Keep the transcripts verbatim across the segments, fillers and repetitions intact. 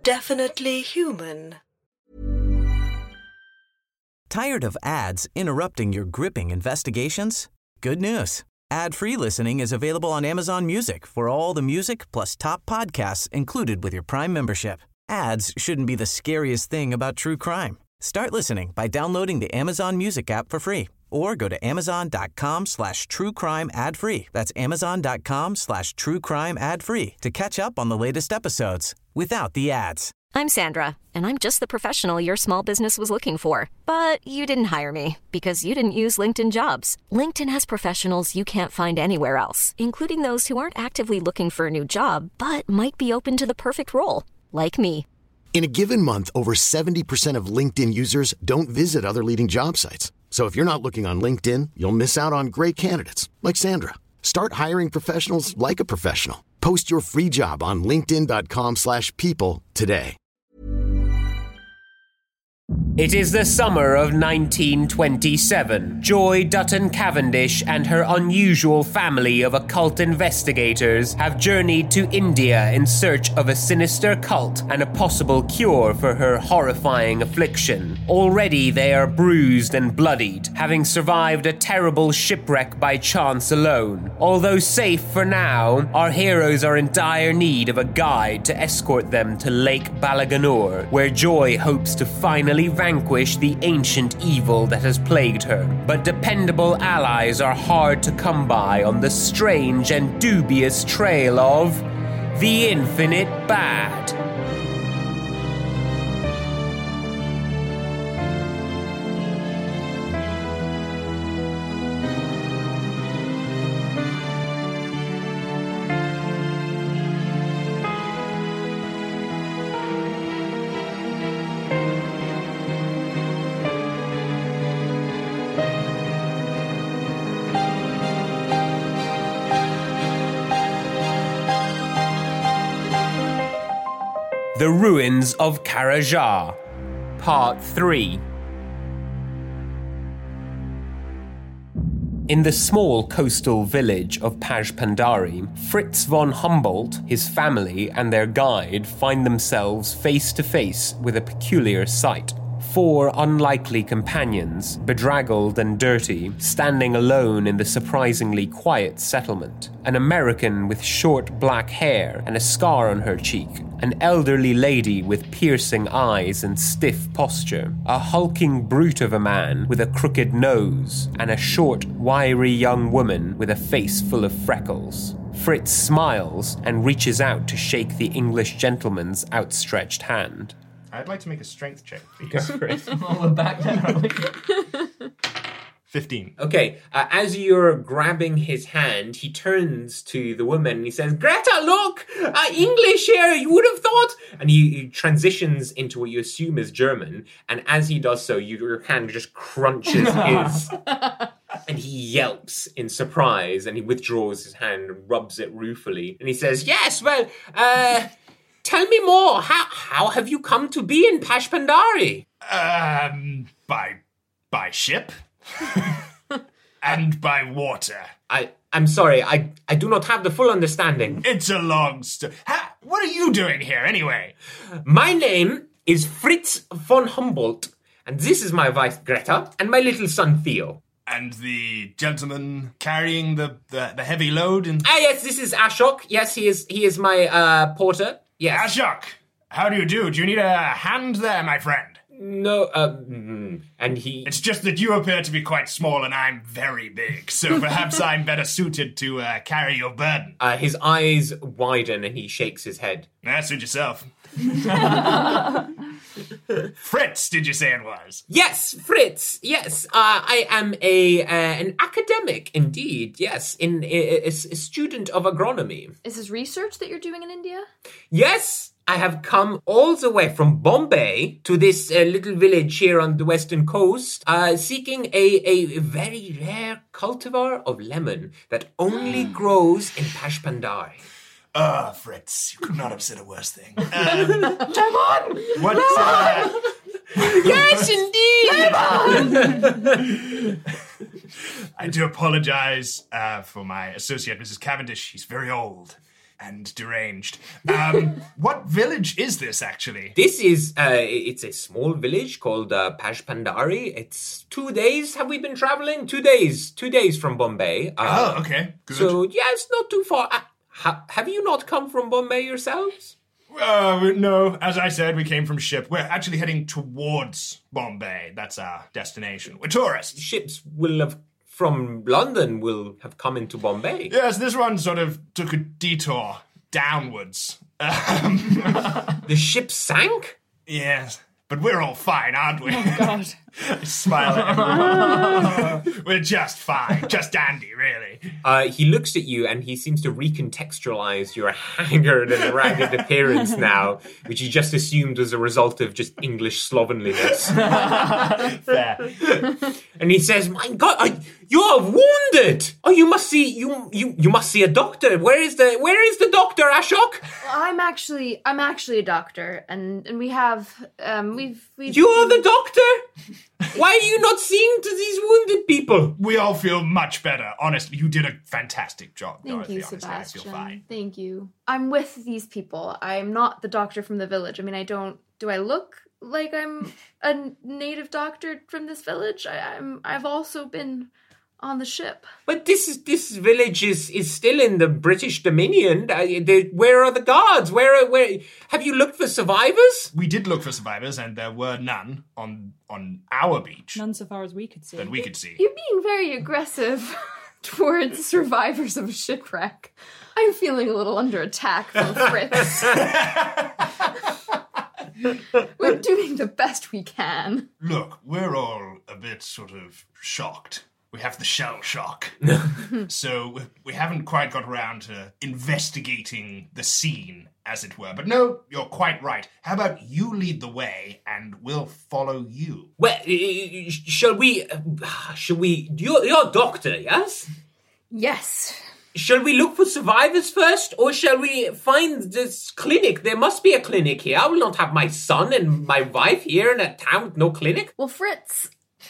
definitely human. Tired of ads interrupting your gripping investigations? Good news. Ad-free listening is available on Amazon Music for all the music plus top podcasts included with your Prime membership. Ads shouldn't be the scariest thing about true crime. Start listening by downloading the Amazon Music app for free or go to amazon.com slash true crime ad free. That's amazon.com slash true crime ad free to catch up on the latest episodes without the ads. I'm Sandra, and I'm just the professional your small business was looking for. But you didn't hire me because you didn't use LinkedIn Jobs. LinkedIn has professionals you can't find anywhere else, including those who aren't actively looking for a new job, but might be open to the perfect role, like me. In a given month, over seventy percent of LinkedIn users don't visit other leading job sites. So if you're not looking on LinkedIn, you'll miss out on great candidates like Sandra. Start hiring professionals like a professional. Post your free job on linkedin.com slash people today. It is the summer of nineteen twenty-seven. Joy Dutton Cavendish and her unusual family of occult investigators have journeyed to India in search of a sinister cult and a possible cure for her horrifying affliction. Already they are bruised and bloodied, having survived a terrible shipwreck by chance alone. Although safe for now, our heroes are in dire need of a guide to escort them to Lake Balaganur, where Joy hopes to finally vanquish the ancient evil that has plagued her. But dependable allies are hard to come by on the strange and dubious trail of the Infinite Bad. The Ruins of Karajar, Part three. In the small coastal village of Pajpandari, Fritz von Humboldt, his family, and their guide find themselves face to face with a peculiar sight. Four unlikely companions, bedraggled and dirty, standing alone in the surprisingly quiet settlement. An American with short black hair and a scar on her cheek. An elderly lady with piercing eyes and stiff posture. A hulking brute of a man with a crooked nose. And a short, wiry young woman with a face full of freckles. Fritz smiles and reaches out to shake the English gentleman's outstretched hand. I'd like to make a strength check, please. Oh, we're back down. fifteen. Okay, uh, as you're grabbing his hand, he turns to the woman and he says, Greta, look! Uh, English here, you would have thought! And he, he transitions into what you assume is German, and as he does so, you, your hand just crunches his. And he yelps in surprise, and he withdraws his hand and rubs it ruefully. And he says, yes, well, uh... tell me more. How how have you come to be in Pajpandari? Um, by by ship and by water. I I'm sorry. I I do not have the full understanding. It's a long story. Ha- what are you doing here anyway? My name is Fritz von Humboldt, and this is my wife Greta and my little son Theo. And the gentleman carrying the, the, the heavy load? And Ah yes, this is Ashok. Yes, he is he is my uh, porter. Yes. Ashok, how do you do? Do you need a hand there, my friend? No, uh, and he... It's just that you appear to be quite small and I'm very big, so perhaps I'm better suited to uh, carry your burden. Uh, his eyes widen and he shakes his head. Nah, suit yourself. Fritz, did you say it was? Yes, Fritz. Yes, uh, I am a uh, an academic, indeed. Yes, in a, a, a student of agronomy. Is this research that you're doing in India? Yes, I have come all the way from Bombay to this uh, little village here on the western coast, uh, seeking a, a very rare cultivar of lemon that only grows in Pajpandari. Ah, uh, Fritz, you could not have said a worse thing. Um, Lemon! What? Uh, yes, indeed! I do apologize uh, for my associate, Missus Cavendish. She's very old. and deranged. Um, what village is this, actually? This is, uh, it's a small village called uh, Pajpandari. It's two days, have we been traveling? Two days, two days from Bombay. Uh, oh, okay, good. So, yeah, it's not too far. Uh, ha- have you not come from Bombay yourselves? Uh, no, as I said, we came from ship. We're actually heading towards Bombay. That's our destination. We're tourists. Ships will have, from London, will have come into Bombay. Yes, this one sort of took a detour downwards. Um, the ship sank? Yes, but we're all fine, aren't we? Oh, God. I smile at everyone. We're just fine. Just dandy, really. Uh, he looks at you and he seems to recontextualize your haggard and ragged appearance now, which he just assumed was a result of just English slovenliness. Fair. And he says, "My God, are, you're wounded! Oh, you must see you you you must see a doctor. Where is the where is the doctor, Ashok? I'm actually I'm actually a doctor, and, and we have um we've we've You're the doctor? Why are you not seeing to these wounded people?" We all feel much better. Honestly, you did a fantastic job, Thank Dorothy. you, Honestly, Sebastian. I feel fine. Thank you. I'm with these people. I'm not the doctor from the village. I mean, I don't. Do I look like I'm a native doctor from this village? I, I'm. I've also been on the ship. But this is this village is, is still in the British Dominion. Uh, they, where are the guards? Where are, where have you looked for survivors? We did look for survivors, and there were none on on our beach. None so far as we could see. That we could see. You're being very aggressive towards survivors of a shipwreck. I'm feeling a little under attack from Fritz. We're doing the best we can. Look, we're all a bit sort of shocked. We have the shell shock. So we, we haven't quite got around to investigating the scene, as it were. But no, you're quite right. How about you lead the way, and we'll follow you? Well, uh, shall we? Uh, shall we? You're, you're a doctor, yes? Yes. Shall we look for survivors first, or shall we find this clinic? There must be a clinic here. I will not have my son and my wife here in a town with no clinic. Well, Fritz,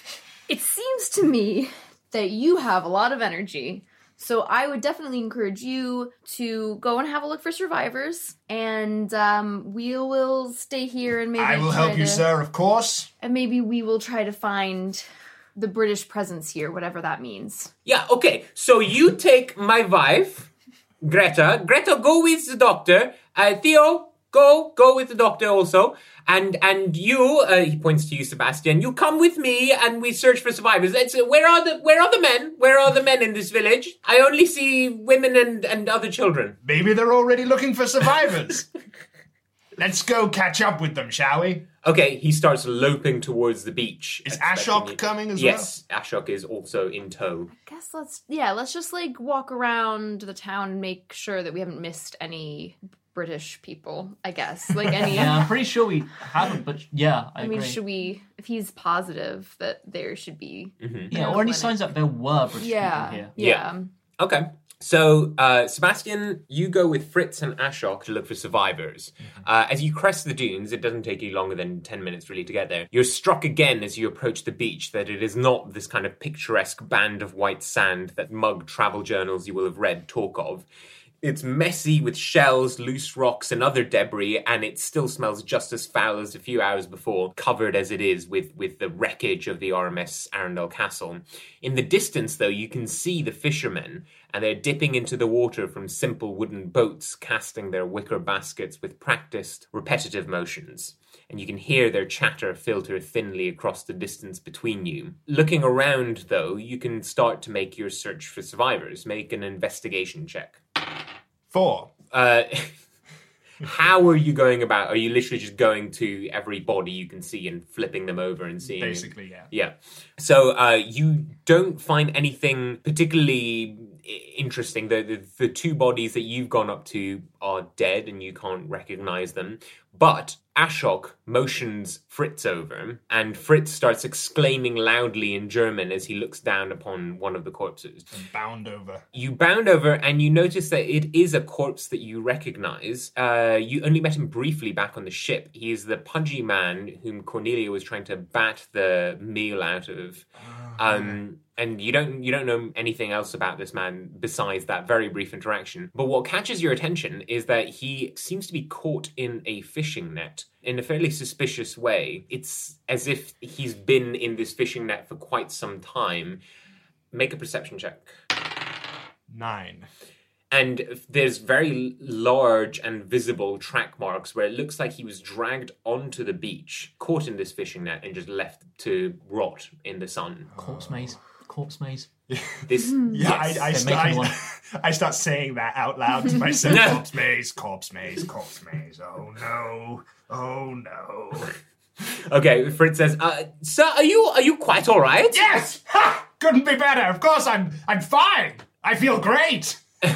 it seems to me that you have a lot of energy. So I would definitely encourage you to go and have a look for survivors. And um, we will stay here and maybe I will try help you, to- sir, of course. And maybe we will try to find the British presence here, whatever that means. Yeah, okay. So you take my wife, Greta. Greta, go with the doctor. Uh, Theo, go, go with the doctor also. And and you, uh, he points to you, Sebastian. You come with me, and we search for survivors. Let's, uh, where are the where are the men? Where are the men in this village? I only see women and, and other children. Maybe they're already looking for survivors. Let's go catch up with them, shall we? Okay, he starts loping towards the beach. Is expecting Ashok you- coming as yes, well? Yes, Ashok is also in tow. I guess let's, yeah, let's just like walk around the town and make sure that we haven't missed any British people, I guess. Like any... Yeah, I'm pretty sure we haven't, but yeah, I, I mean, agree. should we, if he's positive that there should be... Mm-hmm. Yeah, or any signs that there were British yeah, people here. Yeah. yeah. Okay. So, uh, Sebastian, you go with Fritz and Ashok to look for survivors. Mm-hmm. Uh, as you crest the dunes, it doesn't take you longer than ten minutes really to get there. You're struck again as you approach the beach that it is not this kind of picturesque band of white sand that mug travel journals you will have read talk of. It's messy with shells, loose rocks, and other debris, and it still smells just as foul as a few hours before, covered as it is with, with the wreckage of the R M S Arundel Castle. In the distance, though, you can see the fishermen, and they're dipping into the water from simple wooden boats, casting their wicker baskets with practiced, repetitive motions. And you can hear their chatter filter thinly across the distance between you. Looking around, though, you can start to make your search for survivors. Make an investigation check. Four. Uh, how are you going about? Are you literally just going to every body you can see and flipping them over and seeing? Basically, yeah. Yeah. So uh, you don't find anything particularly interesting. The, the the two bodies that you've gone up to are dead and you can't recognize them. But Ashok motions Fritz over, and Fritz starts exclaiming loudly in German as he looks down upon one of the corpses. Bound over. You bound over, and you notice that it is a corpse that you recognize. Uh, Uh, you only met him briefly back on the ship. He is the pudgy man whom Cornelia was trying to bat the meal out of. Um, and you don't you don't know anything else about this man besides that very brief interaction. But what catches your attention is that he seems to be caught in a fishing net in a fairly suspicious way. It's as if he's been in this fishing net for quite some time. Make a perception check. Nine. And there's very large and visible track marks where it looks like he was dragged onto the beach, caught in this fishing net, and just left to rot in the sun. Corpse maze. Corpse maze. This, Yeah, yes. I, I, They're st- making one. I, I start saying that out loud to myself. Corpse maze, corpse maze, corpse maze. Oh no, oh no. Okay, Fritz says, uh, "Sir, are you are you quite all right?" Yes! Ha! Couldn't be better. Of course, I'm I'm fine. I feel great.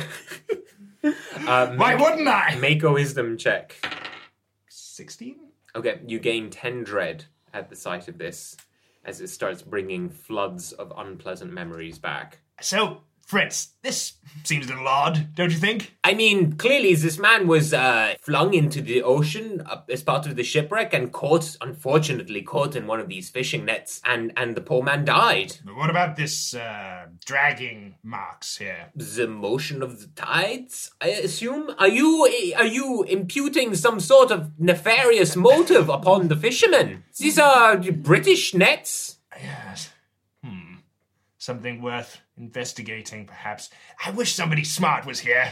Uh, Why make, wouldn't I? make a wisdom check. Sixteen. Okay, you gain ten dread at the sight of this, as it starts bringing floods of unpleasant memories back. So, Fritz, this seems a little odd, don't you think? I mean, clearly this man was uh, flung into the ocean uh, as part of the shipwreck and caught, unfortunately, caught in one of these fishing nets, and, and the poor man died. But what about this uh, dragging marks here? The motion of the tides, I assume? Are you are you imputing some sort of nefarious motive upon the fishermen? These are British nets. Yes. Hmm. Something worth investigating, perhaps. I wish somebody smart was here.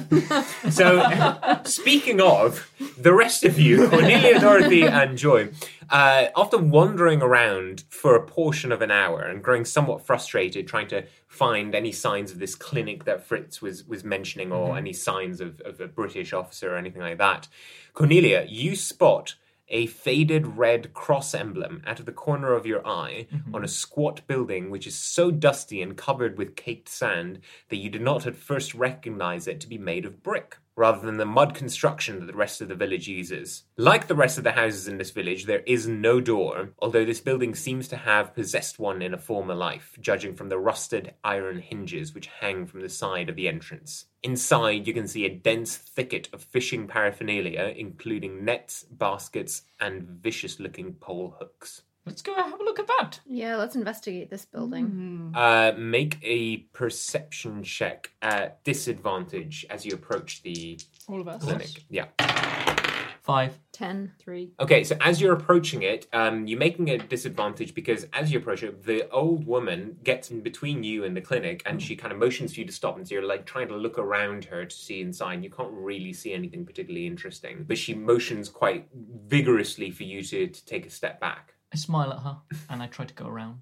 So, speaking of, the rest of you, Cornelia, Dorothy, and Joy, uh, after wandering around for a portion of an hour and growing somewhat frustrated, trying to find any signs of this clinic that Fritz was, was mentioning or any signs of, of a British officer or anything like that, Cornelia, you spot a faded red cross emblem out of the corner of your eye mm-hmm. on a squat building which is so dusty and covered with caked sand that you did not at first recognize it to be made of brick, rather than the mud construction that the rest of the village uses. Like the rest of the houses in this village, there is no door, although this building seems to have possessed one in a former life, judging from the rusted iron hinges which hang from the side of the entrance. Inside, you can see a dense thicket of fishing paraphernalia, including nets, baskets, and vicious-looking pole hooks. Let's go have a look at that. Yeah, let's investigate this building. Uh, make a perception check at disadvantage as you approach the All of us. clinic. Yeah. Five. Ten. Three. Okay, so as you're approaching it, um, you're making a disadvantage because as you approach it, the old woman gets in between you and the clinic and she kind of motions for you to stop. And so you're like trying to look around her to see inside. You can't really see anything particularly interesting, but she motions quite vigorously for you to, to take a step back. I smile at her and I try to go around.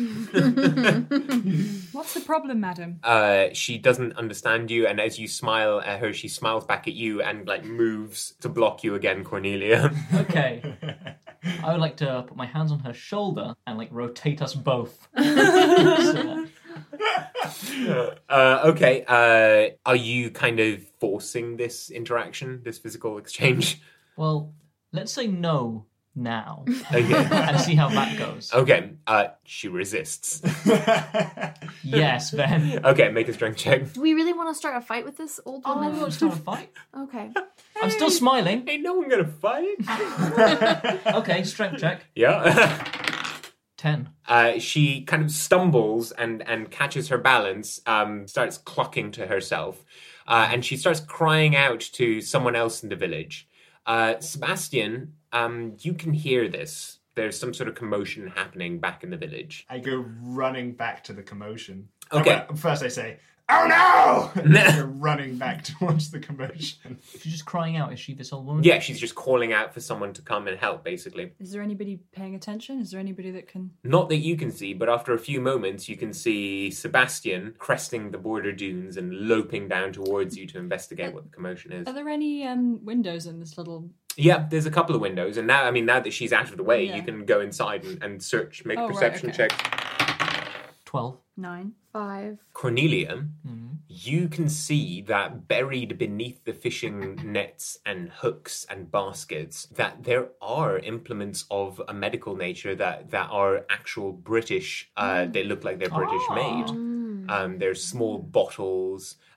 What's the problem, madam? Uh, she doesn't understand you, and as you smile at her, she smiles back at you and like moves to block you again, Cornelia. Okay. I would like to put my hands on her shoulder and like rotate us both. So, uh, okay, uh, are you kind of forcing this interaction, this physical exchange? well, let's say no now Okay. and see how that goes. Okay, uh, she resists. Yes, Ben. Okay, make a strength check. Do we really want to start a fight with this old Oh, woman? I won't start a fight. Okay. I'm still smiling. Ain't no one gonna fight. Okay, strength check. Yeah. Ten. Uh, she kind of stumbles and, and catches her balance, um, starts clucking to herself, uh, and she starts crying out to someone else in the village. Uh, Sebastian, um, you can hear this. There's some sort of commotion happening back in the village. I go running back to the commotion. Okay. Oh, well, first I say, "Oh no!" And then I go running back towards the commotion. She's just crying out. Is she this old woman? Yeah, she's just calling out for someone to come and help, basically. Is there anybody paying attention? Is there anybody that can... Not that you can see, but after a few moments, you can see Sebastian cresting the border dunes and loping down towards you to investigate what the commotion is. Are there any um, windows in this little... Yeah, there's a couple of windows, and now, I mean, now that she's out of the way, Yeah. you can go inside and, and search, make Oh, a right, perception okay. check. Twelve. Nine? Five. Cornelia, you can see that buried beneath the fishing nets and hooks and baskets, that there are implements of a medical nature that, that are actual British. Uh, they look like they're British made. Um, there's small bottles,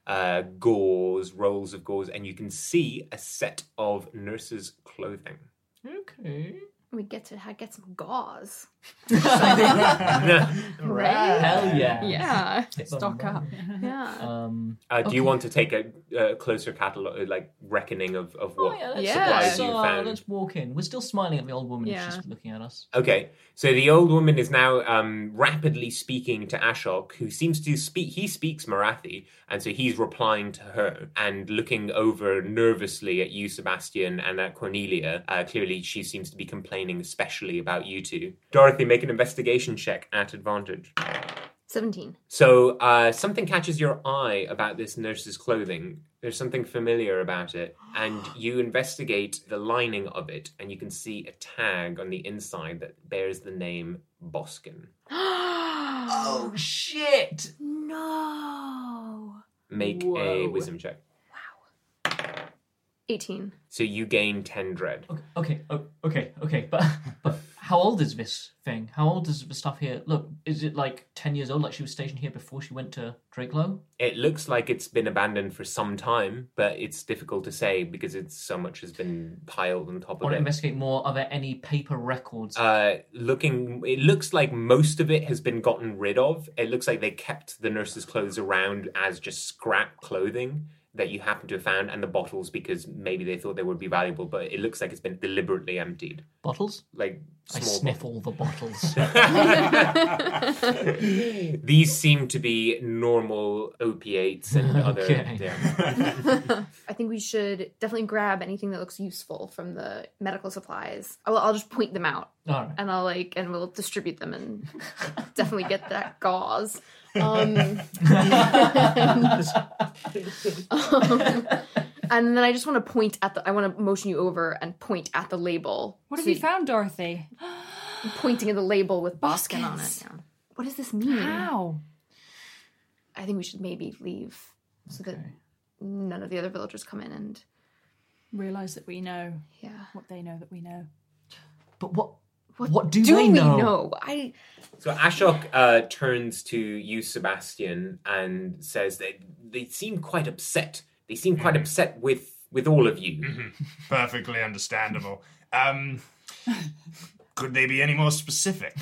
uh, gauze, rolls of gauze, and you can see a set of nurses' clothing. Okay. We get to ha- get some gauze. Right. Hell yeah. Yeah. Stock up. Yeah. Um, Uh, do okay. you want to take a, a closer catalog, like reckoning of, of Oh, what yeah, let's, Yeah. supplies let's, you uh, found? let's walk in. We're still smiling at the old woman. Yeah. She's just looking at us. Okay, so the old woman is now um, rapidly speaking to Ashok, who seems to speak. He speaks Marathi, and so he's replying to her and looking over nervously at you, Sebastian, and at Cornelia. Uh, clearly, she seems to be complaining, especially about you two. Dorothy, make an investigation check at advantage. seventeen. So uh, something catches your eye about this nurse's clothing. There's something familiar about it, and you investigate the lining of it, and you can see a tag on the inside that bears the name Boskin. Oh, shit! No. Make a Whoa. wisdom check. eighteen. So you gain ten dread. Okay, okay, oh, okay, okay. But but how old is this thing? How old is the stuff here? Look, is it like ten years old, like she was stationed here before she went to Drakelow? It looks like it's been abandoned for some time, but it's difficult to say because it's so much has been piled on top I of want to it. investigate more. Are there any paper records? Uh, looking, it looks like most of it has been gotten rid of. It looks like they kept the nurse's clothes around as just scrap clothing that you happen to have found, and the bottles because maybe they thought they would be valuable, but it looks like it's been deliberately emptied. Bottles? Like I small sniff all the bottles. These seem to be normal opiates and other. Okay. Yeah. I think we should definitely grab anything that looks useful from the medical supplies. I'll, I'll just point them out, All right. and I'll like, and we'll distribute them, and definitely get that gauze. Um, and, um, and then I just want to point at the. I want to motion you over and point at the label. What have So you found, Dorothy? I'm pointing at the label with Boskin on it. Boskins. Yeah. What does this mean? How? I think we should maybe leave so that none of the other villagers come in and Realise that we know yeah. what they know that we know. But what? What, do, Do they we know? know? I So Ashok uh, turns to you, Sebastian, and says that they seem quite upset. They seem quite upset with with all of you. Perfectly understandable. Um, could they be any more specific?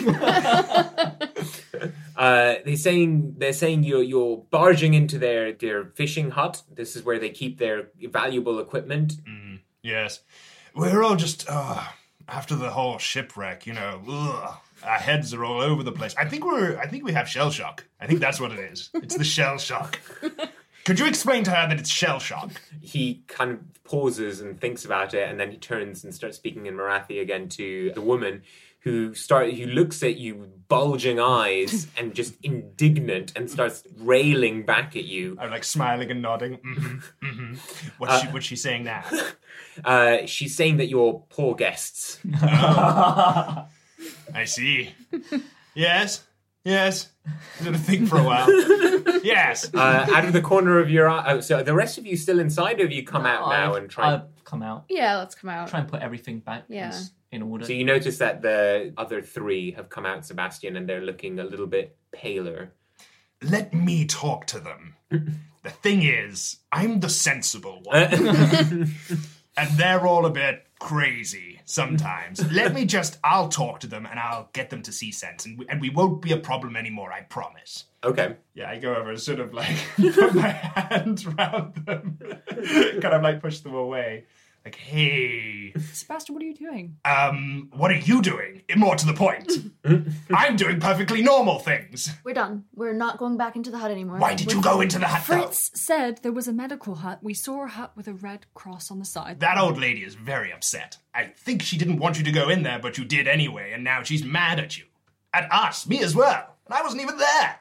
Uh, they're saying they're saying you're you're barging into their their fishing hut. This is where they keep their valuable equipment. Mm, yes. We're all just, uh, after the whole shipwreck, you know, ugh, our heads are all over the place. I think we're, I think we have shell shock. I think that's what it is. It's the shell shock. Could you explain to her that it's shell shock? He kind of pauses and thinks about it, and then he turns and starts speaking in Marathi again to the woman, who start who looks at you with bulging eyes and just indignant and starts railing back at you. I'm like smiling and nodding. Mm-hmm, mm-hmm. What's Uh, she? What's she saying now? Uh, she's saying that you're poor guests. I see. Yes. Yes. I'm gonna think for a while. Yes. Uh, out of the corner of your eye. Oh, so the rest of you still inside, or have you come out now I've- and try? I've come out. yeah, let's come out. Try and put everything back Yeah. in, in order. So you notice that the other three have come out, Sebastian, and they're looking a little bit paler. Let me talk to them. The thing is, I'm the sensible one. And they're all a bit crazy sometimes. Let me just, I'll talk to them and I'll get them to see sense. And we, and we won't be a problem anymore, I promise. Okay. Yeah, I go over and sort of like put my hands around them. Kind of like push them away. Like, hey, Sebastian, what are you doing? um, what are you doing? More to the point. I'm doing perfectly normal things. We're done. We're not going back into the hut anymore. Why did We're you go into the hut though? Fritz said there was a medical hut. We saw a hut with a red cross on the side. That old lady is very upset. I think she didn't want you to go in there, but you did anyway, and now she's mad at you. At us, me as well. And I wasn't even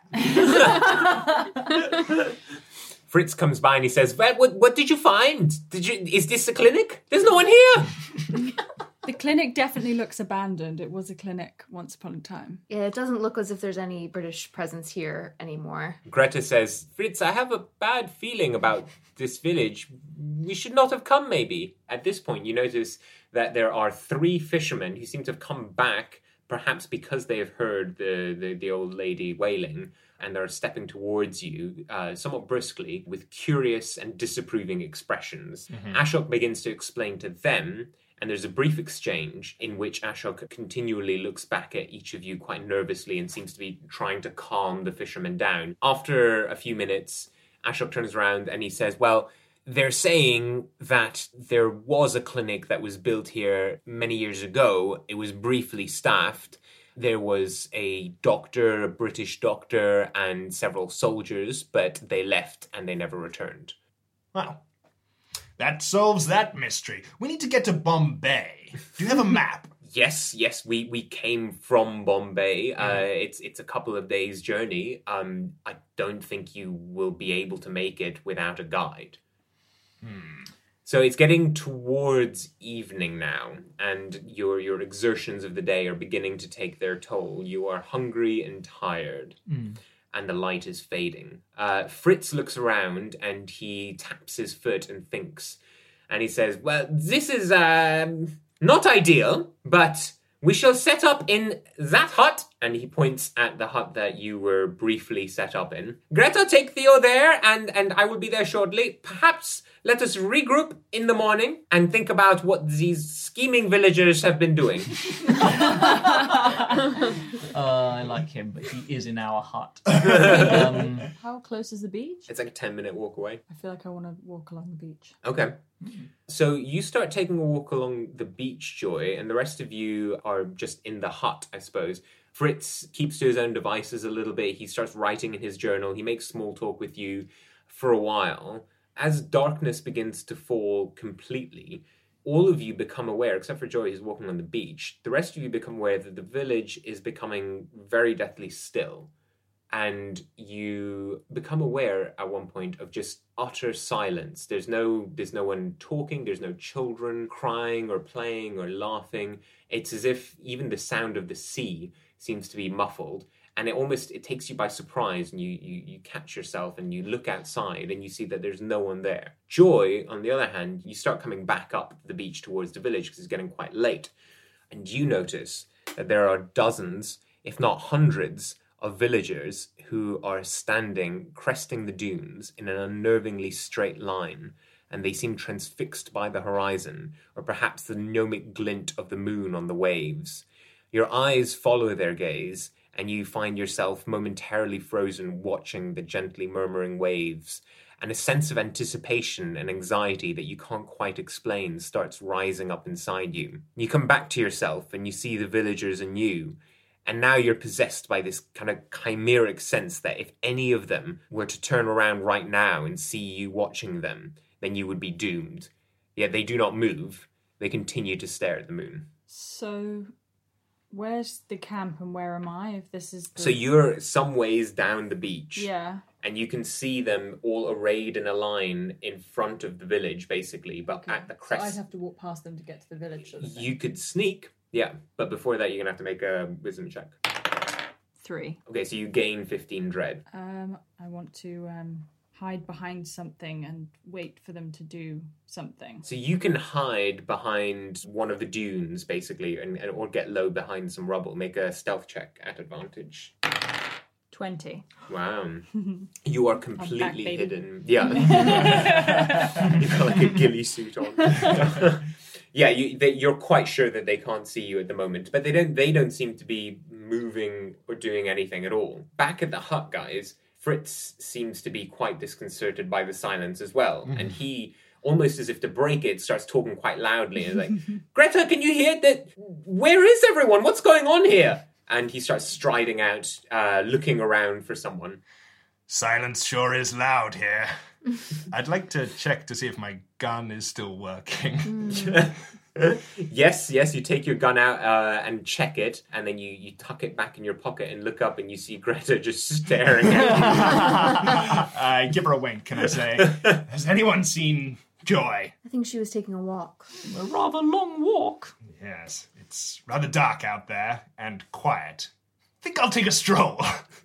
there. Fritz comes by and he says, "What? What, what did you find? Did you? Is this a clinic? There's no one here." The clinic definitely looks abandoned. It was a clinic once upon a time. Yeah, it doesn't look as if there's any British presence here anymore. Greta says, "Fritz, I have a bad feeling about this village. We should not have come, maybe." At this point, you notice that there are three fishermen who seem to have come back, perhaps because they have heard the, the, the old lady wailing, and they're stepping towards you uh, somewhat brusquely with curious and disapproving expressions. Mm-hmm. Ashok begins to explain to them, and there's a brief exchange in which Ashok continually looks back at each of you quite nervously and seems to be trying to calm the fishermen down. After a few minutes, Ashok turns around and he says, well, they're saying that there was a clinic that was built here many years ago. It was briefly staffed. There was a doctor, a British doctor, and several soldiers, but they left and they never returned. Well, that solves that mystery. We need to get to Bombay. Do you have a map? Yes, yes, we, we came from Bombay. Mm. Uh, it's it's a couple of days' journey. Um, I don't think you will be able to make it without a guide. Hmm. So it's getting towards evening now, and your your exertions of the day are beginning to take their toll. You are hungry and tired, mm. and the light is fading. Uh, Fritz looks around, and he taps his foot and thinks, and he says, well, this is um, not ideal, but we shall set up in that hut, and he points at the hut that you were briefly set up in. Greta, take Theo there, and, and I will be there shortly. Perhaps let us regroup in the morning and think about what these scheming villagers have been doing. uh, I like him, but he is in our hut. um, How close is the beach? It's like a ten-minute walk away. I feel like I want to walk along the beach. Okay. So you start taking a walk along the beach, Joy, and the rest of you are just in the hut, I suppose. Fritz keeps to his own devices a little bit. He starts writing in his journal. He makes small talk with you for a while. As darkness begins to fall completely, all of you become aware, except for Joy who's walking on the beach, the rest of you become aware that the village is becoming very deathly still. And you become aware at one point of just utter silence. There's no there's no one talking, there's no children crying or playing or laughing. It's as if even the sound of the sea seems to be muffled. And it almost, it takes you by surprise, and you, you, you catch yourself and you look outside and you see that there's no one there. Joy, on the other hand, you start coming back up the beach towards the village because it's getting quite late. And you notice that there are dozens, if not hundreds, of villagers who are standing, cresting the dunes in an unnervingly straight line, and they seem transfixed by the horizon, or perhaps the gnomic glint of the moon on the waves. Your eyes follow their gaze, and you find yourself momentarily frozen watching the gently murmuring waves, and a sense of anticipation and anxiety that you can't quite explain starts rising up inside you. You come back to yourself, and you see the villagers and you, and now you're possessed by this kind of chimeric sense that if any of them were to turn around right now and see you watching them, then you would be doomed. Yet they do not move. They continue to stare at the moon. So, where's the camp and where am I? If this is the... So you're some ways down the beach. Yeah. And you can see them all arrayed in a line in front of the village, basically, but Okay. at the crest. So I'd have to walk past them to get to the village. Sort of thing. You could sneak, yeah, but before that you're going to have to make a wisdom check. Three. Okay, so you gain fifteen dread. Um, I want to um, hide behind something and wait for them to do something. So you can hide behind one of the dunes, basically, and, and or get low behind some rubble. Make a stealth check at advantage. Twenty. Wow. You are back, completely baby. hidden. Yeah. You've got like a ghillie suit on. Yeah, you, they, you're quite sure that they can't see you at the moment, but they don't they don't seem to be moving or doing anything at all. Back at the hut, guys, Fritz seems to be quite disconcerted by the silence as well, mm. and he, almost as if to break it, starts talking quite loudly and like, Greta, can you hear that? Where is everyone? What's going on here? And he starts striding out, uh, looking around for someone. Silence sure is loud here. I'd like to check to see if my gun is still working. Mm. yes, yes, you take your gun out uh, and check it, and then you, you tuck it back in your pocket and look up and you see Greta just staring at you. I give her a wink and I say, has anyone seen Joy? I think she was taking a walk. A rather long walk. Yes, it's rather dark out there and quiet. I think I'll take a stroll.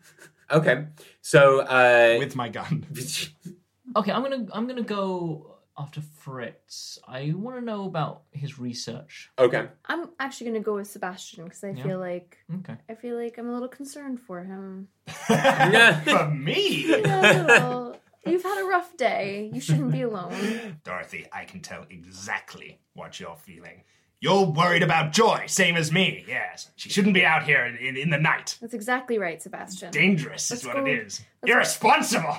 Okay, so... Uh... With my gun. Okay, I'm gonna I'm gonna go after Fritz. I want to know about his research. Okay. I'm actually going to go with Sebastian because I Yeah. feel like Okay. I feel like I'm a little concerned for him. For me? Yeah, a little. You've had a rough day. You shouldn't be alone. Dorothy, I can tell exactly what you're feeling. You're worried about Joy, same as me, yes. She shouldn't be out here in, in, in the night. That's exactly right, Sebastian. Dangerous Let's is what go- it is. let's- Irresponsible!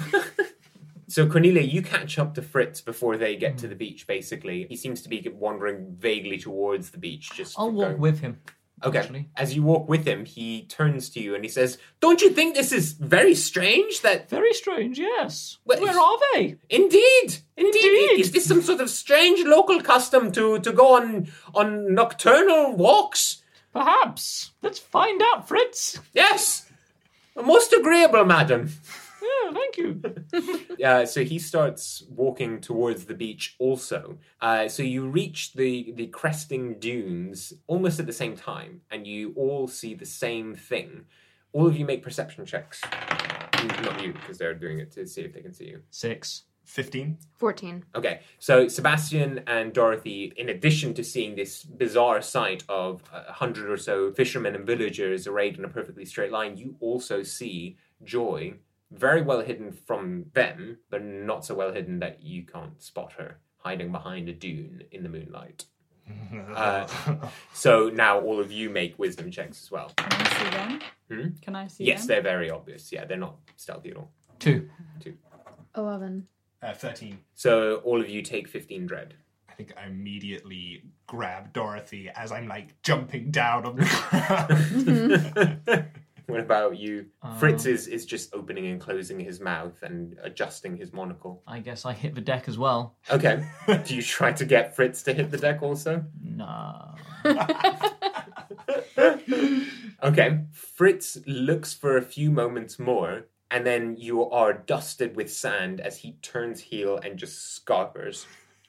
So Cornelia, you catch up to Fritz before they get to the beach, basically. He seems to be wandering vaguely towards the beach. Just I'll walk going- with him. Okay. Actually. As you walk with him, he turns to you and he says, "Don't you think this is very strange that..." Very strange, yes. Well, Where are they? Indeed! Indeed! Indeed. Is this some sort of strange local custom to, to go on, on nocturnal walks? Perhaps. Let's find out, Fritz. Yes! Most agreeable, madam. Yeah, thank you. Uh, so he starts walking towards the beach also. Uh, so you reach the, the cresting dunes almost at the same time, and you all see the same thing. All of you make perception checks. Not you, because they're doing it to see if they can see you. Six. fifteen? fourteen. Okay, so Sebastian and Dorothy, in addition to seeing this bizarre sight of a hundred or so fishermen and villagers arrayed in a perfectly straight line, you also see Joy, very well hidden from them, but not so well hidden that you can't spot her, hiding behind a dune in the moonlight. Uh, so now all of you make wisdom checks as well. Can I see them? Hmm? Can I see Yes, them? they're very obvious. Yeah, they're not stealthy at all. Two. Two. eleven. Uh, thirteen. So all of you take fifteen dread. I think I immediately grab Dorothy as I'm, like, jumping down on the ground. What about you? Um, Fritz is, is just opening and closing his mouth and adjusting his monocle. I guess I hit the deck as well. Okay. Do you try to get Fritz to hit the deck also? Nah. Okay. Fritz looks for a few moments more, and then you are dusted with sand as he turns heel and just scarpers.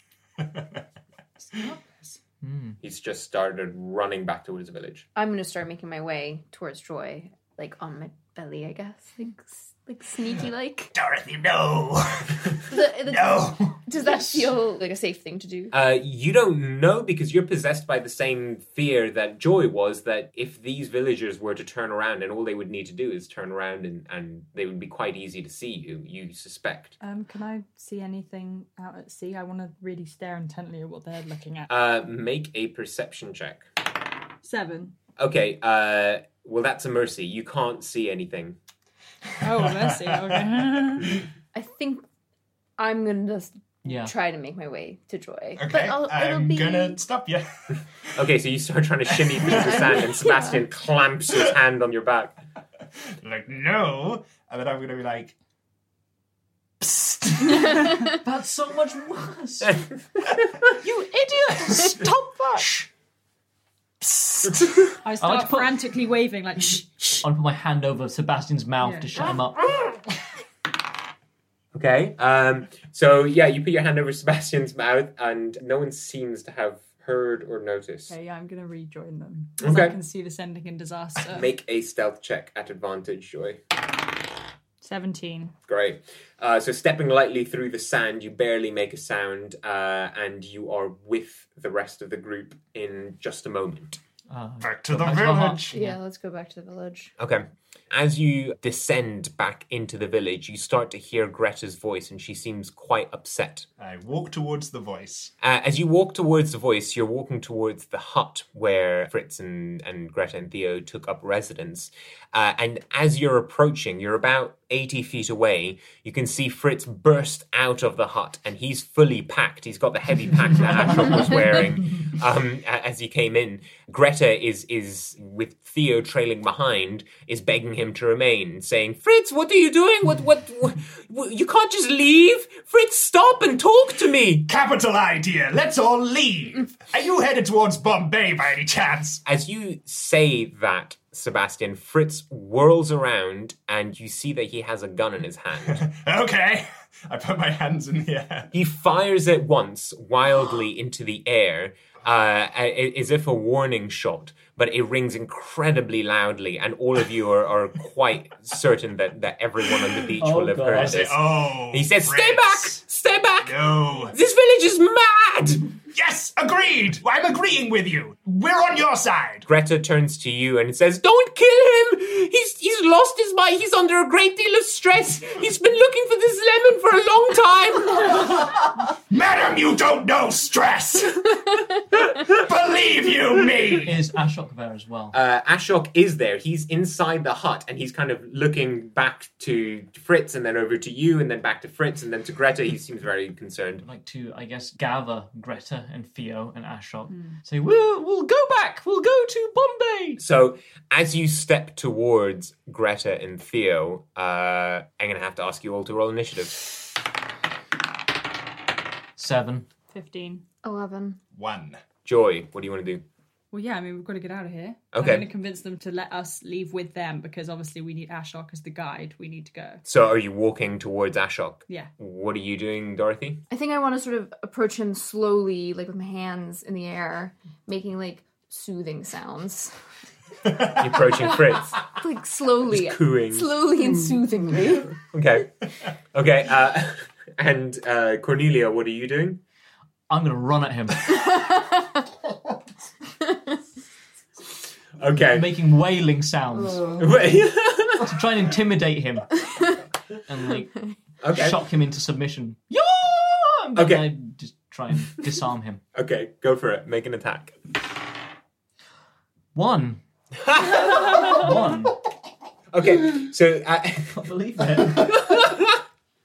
Hmm. He's just started running back towards the village. I'm going to start making my way towards Joy, like on my belly, I guess. Like, s- like sneaky like. Dorothy, no! The, the, No! Does that feel like a safe thing to do? Uh, you don't know because you're possessed by the same fear that Joy was, that if these villagers were to turn around and all they would need to do is turn around and, and they would be quite easy to see you, you suspect. Um, can I see anything out at sea? I want to really stare intently at what they're looking at. Uh, make a perception check. Seven. Okay, uh, well that's a mercy. You can't see anything. Oh, mercy. Okay. I think I'm going to just Yeah. try to make my way to Joy. Okay, But I'll, it'll I'm be... gonna stop you. Okay, so you start trying to shimmy through the sand and Sebastian clamps his hand on your back. Like, no! And then I'm gonna be like, psst! That's so much worse. You idiot! Stop that! Psst! I I start like to put- frantically waving, like, shh, shh. I'll put my hand over Sebastian's mouth Yeah. to shut him up. Okay, um, so yeah, you put your hand over Sebastian's mouth and no one seems to have heard or noticed. Okay, yeah, I'm going to rejoin them. Because Okay. I can see this ending in disaster. Make a stealth check at advantage, Joy. seventeen. Great. Uh, so stepping lightly through the sand, you barely make a sound, uh, and you are with the rest of the group in just a moment. Uh, Back to go the back our village. Yeah, let's go back to the village. Okay. As you descend back into the village, you start to hear Greta's voice, and she seems quite upset. I walk towards the voice. Uh, as you walk towards the voice, you're walking towards the hut where Fritz and, and Greta and Theo took up residence. Uh, and as you're approaching, you're about eighty feet away, you can see Fritz burst out of the hut, and he's fully packed. He's got the heavy pack that Ashok was wearing um, a- as he came in. Greta is, is, with Theo trailing behind, is begging him to remain, saying, "Fritz, what are you doing? What, what, what, you can't just leave. Fritz, stop and talk to me." Capital idea. Let's all leave. Are you headed towards Bombay by any chance? As you say that, Sebastian, Fritz whirls around and you see that he has a gun in his hand. Okay. I put my hands in the air. He fires it once, wildly into the air, uh, as if a warning shot, but it rings incredibly loudly, and all of you are, are quite certain that, that everyone on the beach Oh, will have God. heard I say, this. oh, He says, Fritz. stay back! Stay back! No. This village is mad! Yes, agreed. I'm agreeing with you. We're on your side. Greta turns to you and says, don't kill him! He's he's lost his mind. He's under a great deal of stress. He's been looking for this lemon for a long time. Madam, you don't know stress. Believe you me. Is Ashok there as well? Uh, Ashok is there. He's inside the hut and he's kind of looking back to Fritz and then over to you and then back to Fritz and then to Greta. He seems very concerned. I'd like to, I guess, gather Greta and Theo and Ashok. Say, we'll, we'll go back. We'll go to Bombay. So as you step towards Greta and Theo, uh, I'm going to have to ask you all to roll initiative. Seven. Fifteen. Eleven. One. Joy, what do you want to do? Well, yeah, I mean, we've got to get out of here. Okay. I'm going to convince them to let us leave with them because obviously we need Ashok as the guide. We need to go. So are you walking towards Ashok? Yeah. What are you doing, Dorothy? I think I want to sort of approach him slowly, like with my hands in the air, making like soothing sounds. You're approaching Fritz. Like slowly. Just cooing. Slowly and soothingly. Okay. Okay. Uh, and uh, Cornelia, what are you doing? I'm going to run at him. Okay. Making wailing sounds Wait. to try and intimidate him. And like Okay. shock him into submission. Yeah! And Okay. then I just try and disarm him. Okay, go for it. Make an attack. One. One. Okay, so uh, Can't believe it.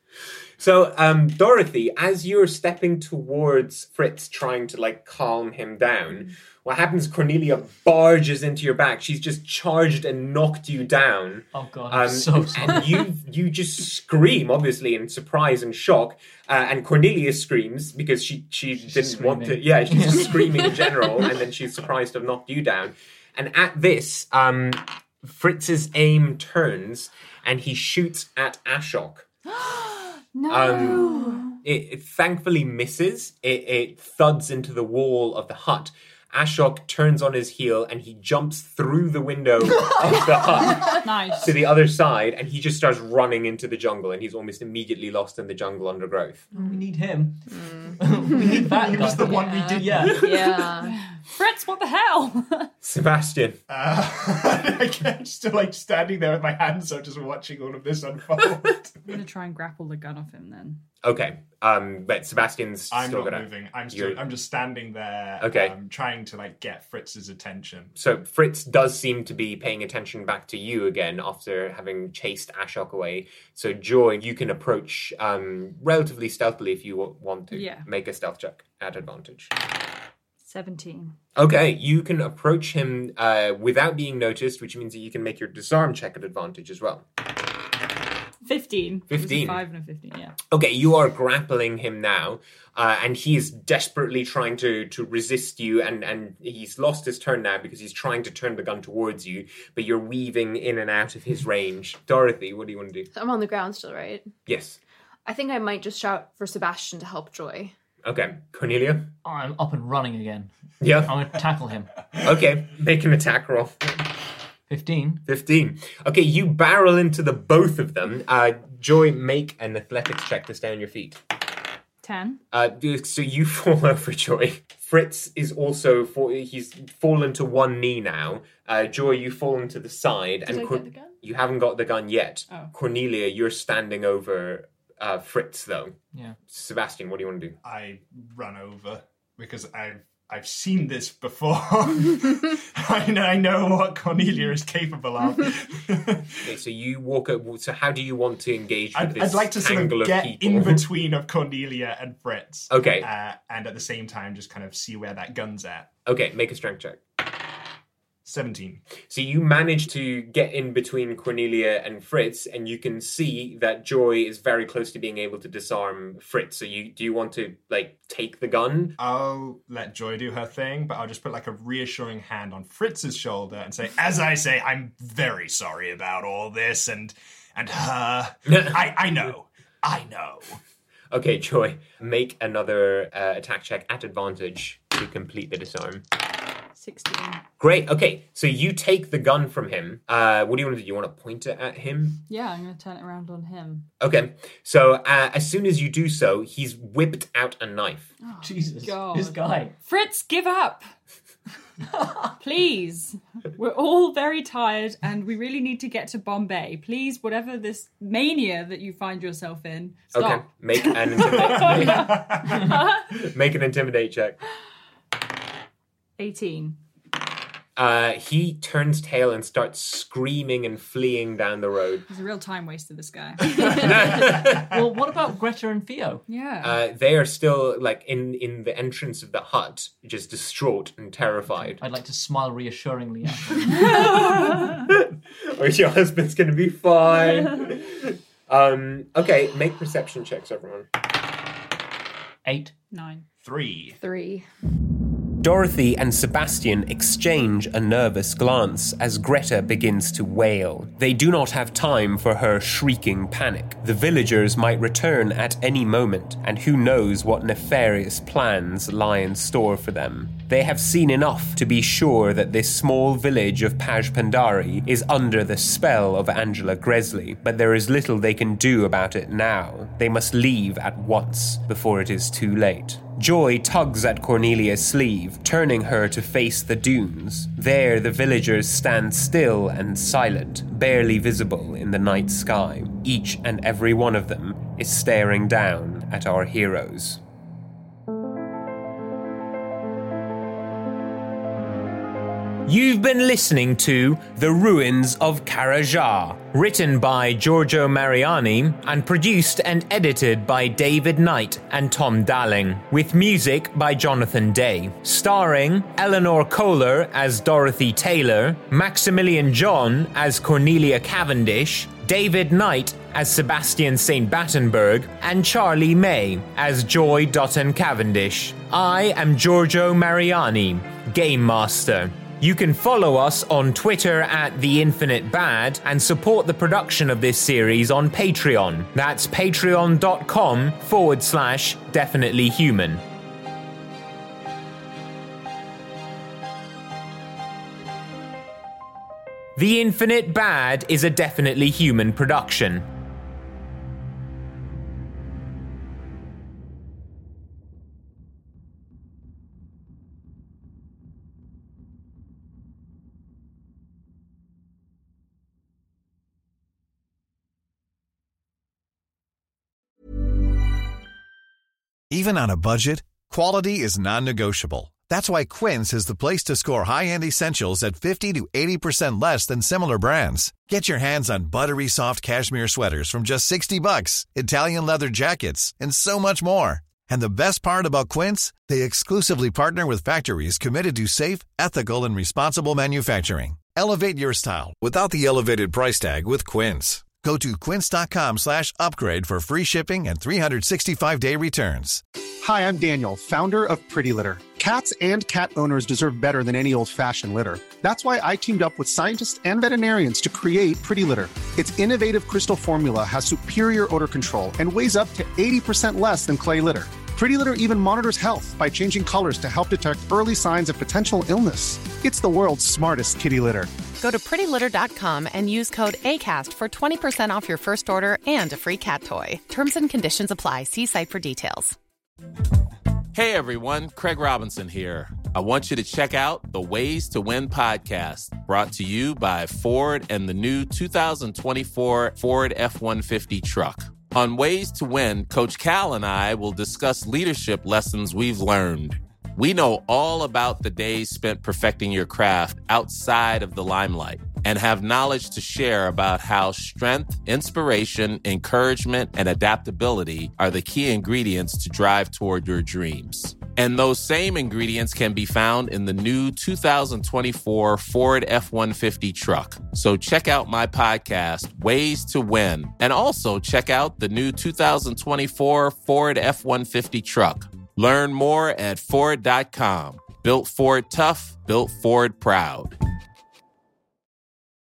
so um, Dorothy, as you're stepping towards Fritz, trying to like calm him down, what happens? Cornelia barges into your back. She's just charged and knocked you down. Oh god, I'm Um, so sorry. and you you just scream, obviously, in surprise and shock. Uh, and Cornelia screams because she, she didn't want to. screaming. Yeah, she's just screaming in general, and then she's surprised to have knocked you down. And at this, um, Fritz's aim turns, and he shoots at Ashok. No. Um, it, it thankfully misses. It, it thuds into the wall of the hut. Ashok turns on his heel and he jumps through the window of the hut Nice. to the other side, and he just starts running into the jungle, and he's almost immediately lost in the jungle undergrowth. We need him. we need that He guy. was the one we did. Yeah. Yeah. Fritz, what the hell? Sebastian. Uh, I'm still like standing there with my hands up, just watching all of this unfold. I'm going to try and grapple the gun off him then. Okay, um, but Sebastian's I'm still not gonna... moving. I'm still. You're- I'm just standing there. Okay. Um, trying to like get Fritz's attention. So Fritz does seem to be paying attention back to you again after having chased Ashok away. So Joy, you can approach um, relatively stealthily if you w- want to. Yeah. Make a stealth check at advantage. seventeen. Okay, you can approach him uh, without being noticed, which means that you can make your disarm check at advantage as well. fifteen. It was a fifteen. five and a fifteen, yeah. Okay, you are grappling him now, uh, and he is desperately trying to, to resist you, and, and he's lost his turn now because he's trying to turn the gun towards you, but you're weaving in and out of his range. Dorothy, what do you want to do? I'm on the ground still, right? Yes. I think I might just shout for Sebastian to help Joy. Okay, Cornelia? I'm up and running again. Yeah. I'm going to tackle him. Okay, make an attack roll. fifteen. fifteen. Okay, you barrel into the both of them. Uh, Joy, make an athletics check to stay on your feet. ten. Uh, so you fall over, Joy. Fritz is also, fall, he's fallen to one knee now. Uh, Joy, you fall to the side. Did I Cor- get the gun? You haven't got the gun yet. Oh. Cornelia, you're standing over uh, Fritz, though. Yeah. Sebastian, what do you want to do? I run over because I've I've seen this before. I know I know what Cornelia is capable of. Okay, so you walk up. So how do you want to engage with I'd, this I'd like to sort tangle of of get people? in between of Cornelia and Fritz. Okay. Uh, and at the same time, just kind of see where that gun's at. Okay, make a strength check. seventeen. So you manage to get in between Cornelia and Fritz, and you can see that Joy is very close to being able to disarm Fritz. So you do you want to like take the gun? I'll let Joy do her thing, but I'll just put like a reassuring hand on Fritz's shoulder and say, as I say, I'm very sorry about all this and and her. I, I know. I know. Okay, Joy, make another uh, attack check at advantage to complete the disarm. sixteen. Great. Okay, so you take the gun from him. Uh, what do you want to do? You want to point it at him? Yeah, I'm going to turn it around on him. Okay, so uh, as soon as you do so, he's whipped out a knife. Oh, Jesus, God. this guy. Fritz, give up! Please. We're all very tired and we really need to get to Bombay. Please, whatever this mania that you find yourself in, stop. Okay, make an intimidate. Make an intimidate check. eighteen. Uh, he turns tail and starts screaming and fleeing down the road. He's a real time waster, this guy. Well, what about Greta and Theo? Yeah. Uh, they are still, like, in, in the entrance of the hut, just distraught and terrified. I'd like to smile reassuringly at them. Or your husband's gonna be fine. um, okay, make perception checks, everyone. Eight. Nine. Three. Three. Dorothy and Sebastian exchange a nervous glance as Greta begins to wail. They do not have time for her shrieking panic. The villagers might return at any moment, and who knows what nefarious plans lie in store for them. They have seen enough to be sure that this small village of Pajpandari is under the spell of Angela Gresley, but there is little they can do about it now. They must leave at once, before it is too late. Joy tugs at Cornelia's sleeve, turning her to face the dunes. There, the villagers stand still and silent, barely visible in the night sky. Each and every one of them is staring down at our heroes. You've been listening to The Ruins of Karajar, written by Giorgio Mariani and produced and edited by David Knight and Tom Dalling, with music by Jonathan Day, starring Eleanor Kohler as Dorothy Taylor, Maximilian John as Cornelia Cavendish, David Knight as Sebastian Saint Battenberg, and Charlie May as Joy Dutton Cavendish. I am Giorgio Mariani, Game Master. You can follow us on Twitter at The Infinite Bad and support the production of this series on Patreon. That's patreon.com forward slash definitely human. The Infinite Bad is a Definitely Human production. Even on a budget, quality is non-negotiable. That's why Quince is the place to score high-end essentials at fifty to eighty percent less than similar brands. Get your hands on buttery soft cashmere sweaters from just sixty bucks, Italian leather jackets, and so much more. And the best part about Quince, they exclusively partner with factories committed to safe, ethical, and responsible manufacturing. Elevate your style without the elevated price tag with Quince. Go to quince.com slash upgrade for free shipping and three sixty-five day returns. Hi, I'm Daniel, founder of Pretty Litter. Cats and cat owners deserve better than any old-fashioned litter. That's why I teamed up with scientists and veterinarians to create Pretty Litter. Its innovative crystal formula has superior odor control and weighs up to eighty percent less than clay litter. Pretty Litter even monitors health by changing colors to help detect early signs of potential illness. It's the world's smartest kitty litter. Go to pretty litter dot com and use code ACAST for twenty percent off your first order and a free cat toy. Terms and conditions apply. See site for details. Hey everyone, Craig Robinson here. I want you to check out the Ways to Win podcast, brought to you by Ford and the new two thousand twenty-four Ford F one fifty truck. On Ways to Win, Coach Cal and I will discuss leadership lessons we've learned. We know all about the days spent perfecting your craft outside of the limelight and have knowledge to share about how strength, inspiration, encouragement, and adaptability are the key ingredients to drive toward your dreams. And those same ingredients can be found in the new two thousand twenty-four Ford F one fifty truck. So check out my podcast, Ways to Win, and also check out the new two thousand twenty-four Ford F one fifty truck. Learn more at Ford dot com. Built Ford tough, built Ford proud.